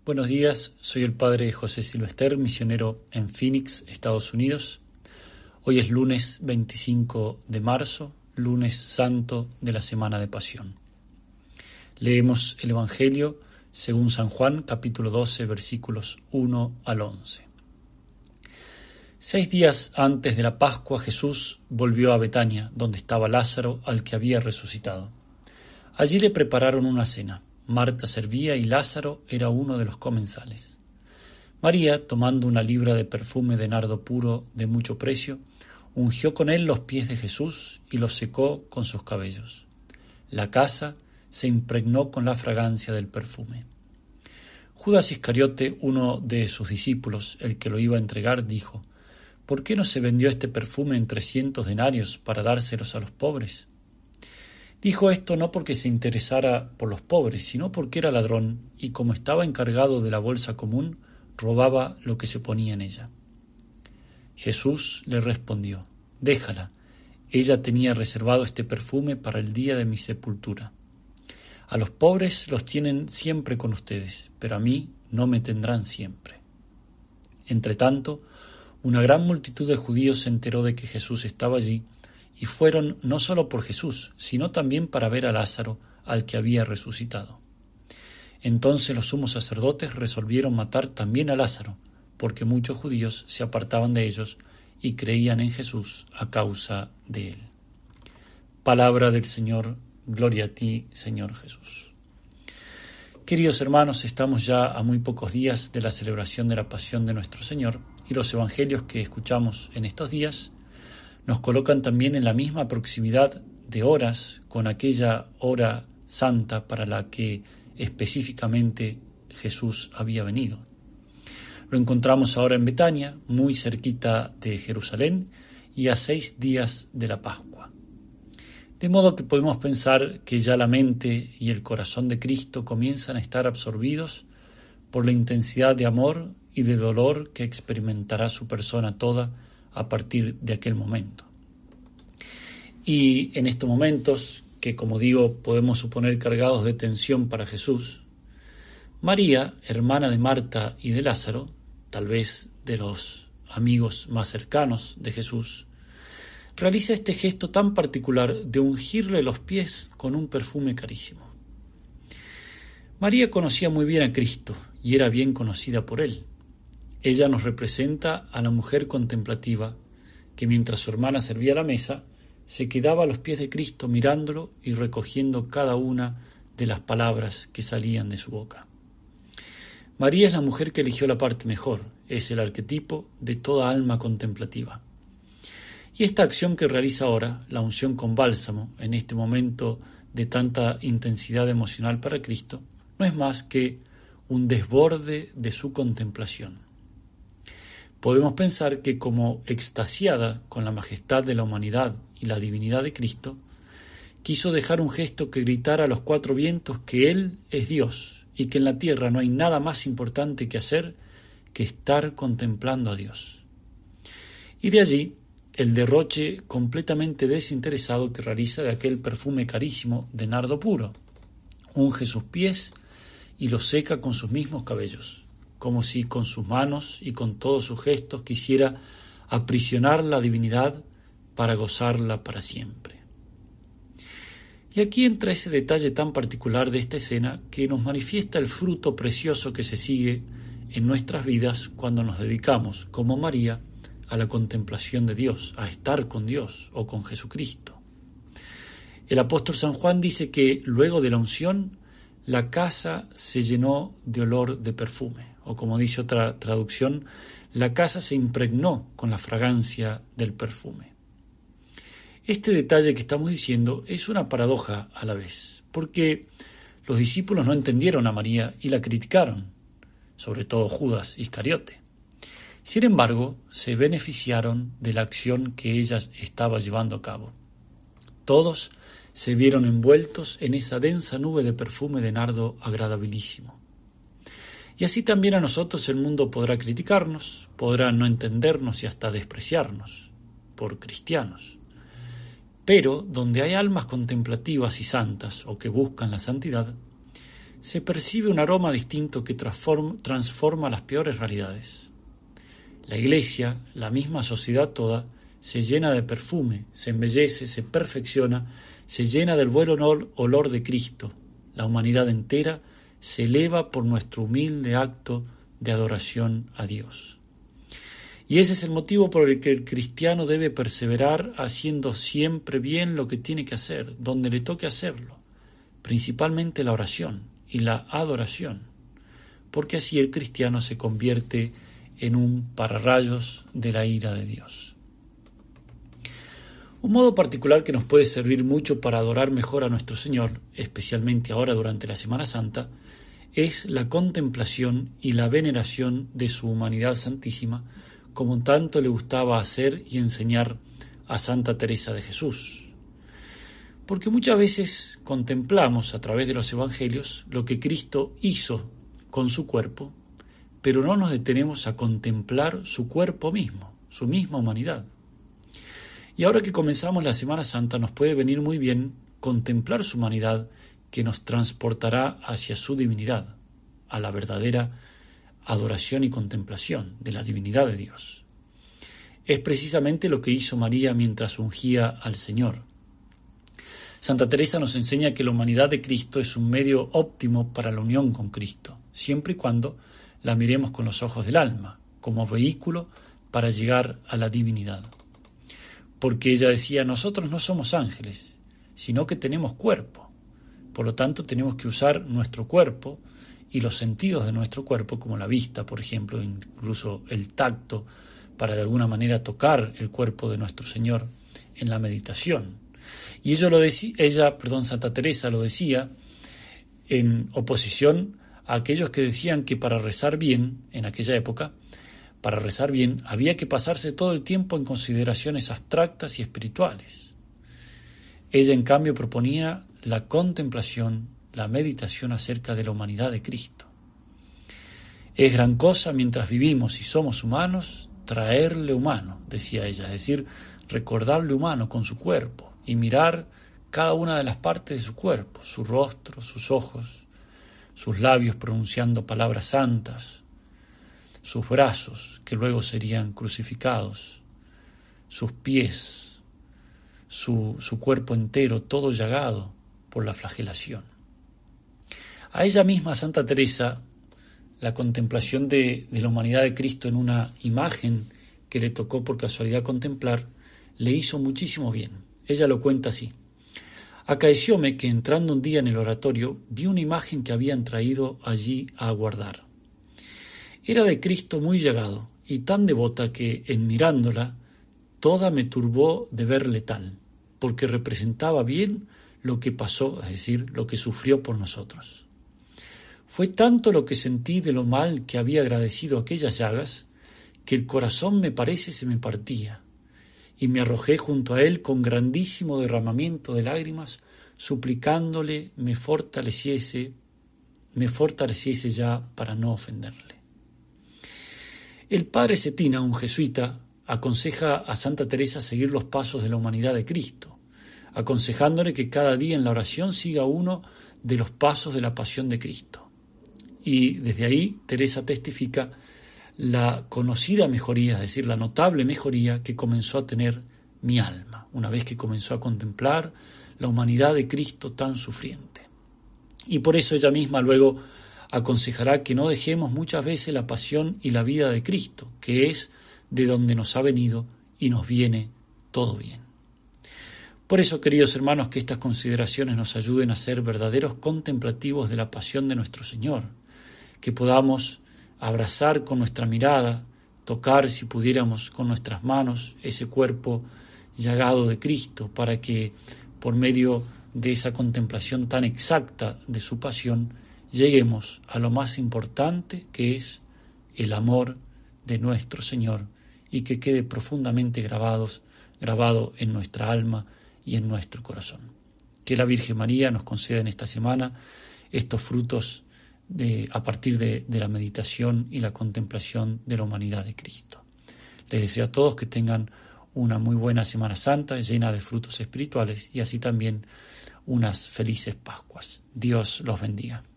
Buenos días, soy el padre José Silvester, misionero en Phoenix, Estados Unidos. Hoy es lunes 25 de marzo, lunes santo de la Semana de Pasión. Leemos el Evangelio según San Juan, capítulo 12, versículos 1 al 11. 6 días antes de la Pascua, Jesús volvió a Betania, donde estaba Lázaro, al que había resucitado. Allí le prepararon una cena. Marta servía y Lázaro era uno de los comensales. María, tomando una libra de perfume de nardo puro de mucho precio, ungió con él los pies de Jesús y los secó con sus cabellos. La casa se impregnó con la fragancia del perfume. Judas Iscariote, uno de sus discípulos, el que lo iba a entregar, dijo: ¿Por qué no se vendió este perfume en 300 denarios para dárselos a los pobres? Dijo esto no porque se interesara por los pobres, sino porque era ladrón y, como estaba encargado de la bolsa común, robaba lo que se ponía en ella. Jesús le respondió: Déjala, ella tenía reservado este perfume para el día de mi sepultura. A los pobres los tienen siempre con ustedes, pero a mí no me tendrán siempre. Entretanto, una gran multitud de judíos se enteró de que Jesús estaba allí, y fueron no solo por Jesús, sino también para ver a Lázaro, al que había resucitado. Entonces los sumos sacerdotes resolvieron matar también a Lázaro, porque muchos judíos se apartaban de ellos y creían en Jesús a causa de él. Palabra del Señor, gloria a ti, Señor Jesús. Queridos hermanos, estamos ya a muy pocos días de la celebración de la Pasión de nuestro Señor, y los evangelios que escuchamos en estos días nos colocan también en la misma proximidad de horas con aquella hora santa para la que específicamente Jesús había venido. Lo encontramos ahora en Betania, muy cerquita de Jerusalén, y a 6 días de la Pascua. De modo que podemos pensar que ya la mente y el corazón de Cristo comienzan a estar absorbidos por la intensidad de amor y de dolor que experimentará su persona toda a partir de aquel momento. Y en estos momentos, que como digo podemos suponer cargados de tensión para Jesús, María, hermana de Marta y de Lázaro, tal vez de los amigos más cercanos de Jesús, realiza este gesto tan particular de ungirle los pies con un perfume carísimo. María conocía muy bien a Cristo y era bien conocida por él. Ella nos representa a la mujer contemplativa que, mientras su hermana servía la mesa, se quedaba a los pies de Cristo mirándolo y recogiendo cada una de las palabras que salían de su boca. María es la mujer que eligió la parte mejor, es el arquetipo de toda alma contemplativa. Y esta acción que realiza ahora, la unción con bálsamo, en este momento de tanta intensidad emocional para Cristo, no es más que un desborde de su contemplación. Podemos pensar que, como extasiada con la majestad de la humanidad y la divinidad de Cristo, quiso dejar un gesto que gritara a los 4 vientos que Él es Dios y que en la tierra no hay nada más importante que hacer que estar contemplando a Dios. Y de allí el derroche completamente desinteresado que realiza de aquel perfume carísimo de nardo puro. Unge sus pies y los seca con sus mismos cabellos, como si con sus manos y con todos sus gestos quisiera aprisionar la divinidad para gozarla para siempre. Y aquí entra ese detalle tan particular de esta escena que nos manifiesta el fruto precioso que se sigue en nuestras vidas cuando nos dedicamos, como María, a la contemplación de Dios, a estar con Dios o con Jesucristo. El apóstol San Juan dice que luego de la unción, la casa se llenó de olor de perfume. O como dice otra traducción, la casa se impregnó con la fragancia del perfume. Este detalle que estamos diciendo es una paradoja a la vez, porque los discípulos no entendieron a María y la criticaron, sobre todo Judas Iscariote. Sin embargo, se beneficiaron de la acción que ella estaba llevando a cabo. Todos se vieron envueltos en esa densa nube de perfume de nardo agradabilísimo. Y así también a nosotros el mundo podrá criticarnos, podrá no entendernos y hasta despreciarnos por cristianos. Pero donde hay almas contemplativas y santas o que buscan la santidad, se percibe un aroma distinto que transforma las peores realidades. La Iglesia, la misma sociedad toda, se llena de perfume, se embellece, se perfecciona, se llena del buen olor de Cristo. La humanidad entera se eleva por nuestro humilde acto de adoración a Dios. Y ese es el motivo por el que el cristiano debe perseverar haciendo siempre bien lo que tiene que hacer, donde le toque hacerlo, principalmente la oración y la adoración, porque así el cristiano se convierte en un pararrayos de la ira de Dios. Un modo particular que nos puede servir mucho para adorar mejor a nuestro Señor, especialmente ahora durante la Semana Santa, es la contemplación y la veneración de su humanidad santísima, como tanto le gustaba hacer y enseñar a Santa Teresa de Jesús. Porque muchas veces contemplamos a través de los evangelios lo que Cristo hizo con su cuerpo, pero no nos detenemos a contemplar su cuerpo mismo, su misma humanidad. Y ahora que comenzamos la Semana Santa nos puede venir muy bien contemplar su humanidad que nos transportará hacia su divinidad, a la verdadera adoración y contemplación de la divinidad de Dios. Es precisamente lo que hizo María mientras ungía al Señor. Santa Teresa nos enseña que la humanidad de Cristo es un medio óptimo para la unión con Cristo, siempre y cuando la miremos con los ojos del alma, como vehículo para llegar a la divinidad. Porque ella decía, nosotros no somos ángeles, sino que tenemos cuerpo. Por lo tanto, tenemos que usar nuestro cuerpo y los sentidos de nuestro cuerpo, como la vista, por ejemplo, incluso el tacto, para de alguna manera tocar el cuerpo de nuestro Señor en la meditación. Y Santa Teresa lo decía en oposición a aquellos que decían que para rezar bien, en aquella época, para rezar bien había que pasarse todo el tiempo en consideraciones abstractas y espirituales. Ella, en cambio, proponía la contemplación, la meditación acerca de la humanidad de Cristo. Es gran cosa mientras vivimos y somos humanos, traerle humano, decía ella, es decir, recordarle humano con su cuerpo y mirar cada una de las partes de su cuerpo, su rostro, sus ojos, sus labios pronunciando palabras santas, sus brazos que luego serían crucificados, sus pies, su cuerpo entero, todo llagado por la flagelación. A ella misma, Santa Teresa, la contemplación de la humanidad de Cristo en una imagen que le tocó por casualidad contemplar, le hizo muchísimo bien. Ella lo cuenta así. Acaecióme que entrando un día en el oratorio vi una imagen que habían traído allí a guardar. Era de Cristo muy llagado y tan devota que, en mirándola, toda me turbó de verle tal, porque representaba bien lo que pasó, es decir, lo que sufrió por nosotros. Fue tanto lo que sentí de lo mal que había agradecido aquellas llagas, que el corazón me parece se me partía, y me arrojé junto a él con grandísimo derramamiento de lágrimas, suplicándole me fortaleciese ya para no ofenderle. El padre Cetina, un jesuita, aconseja a Santa Teresa seguir los pasos de la humanidad de Cristo, aconsejándole que cada día en la oración siga uno de los pasos de la pasión de Cristo. Y desde ahí Teresa testifica la conocida mejoría, es decir, la notable mejoría que comenzó a tener mi alma, una vez que comenzó a contemplar la humanidad de Cristo tan sufriente. Y por eso ella misma luego aconsejará que no dejemos muchas veces la pasión y la vida de Cristo, que es de donde nos ha venido y nos viene todo bien. Por eso, queridos hermanos, que estas consideraciones nos ayuden a ser verdaderos contemplativos de la pasión de nuestro Señor, que podamos abrazar con nuestra mirada, tocar, si pudiéramos, con nuestras manos ese cuerpo llagado de Cristo, para que por medio de esa contemplación tan exacta de su pasión, lleguemos a lo más importante, que es el amor de nuestro Señor, y que quede profundamente grabado en nuestra alma y en nuestro corazón. Que la Virgen María nos conceda en esta semana estos frutos a partir de la meditación y la contemplación de la humanidad de Cristo. Les deseo a todos que tengan una muy buena Semana Santa llena de frutos espirituales y así también unas felices Pascuas. Dios los bendiga.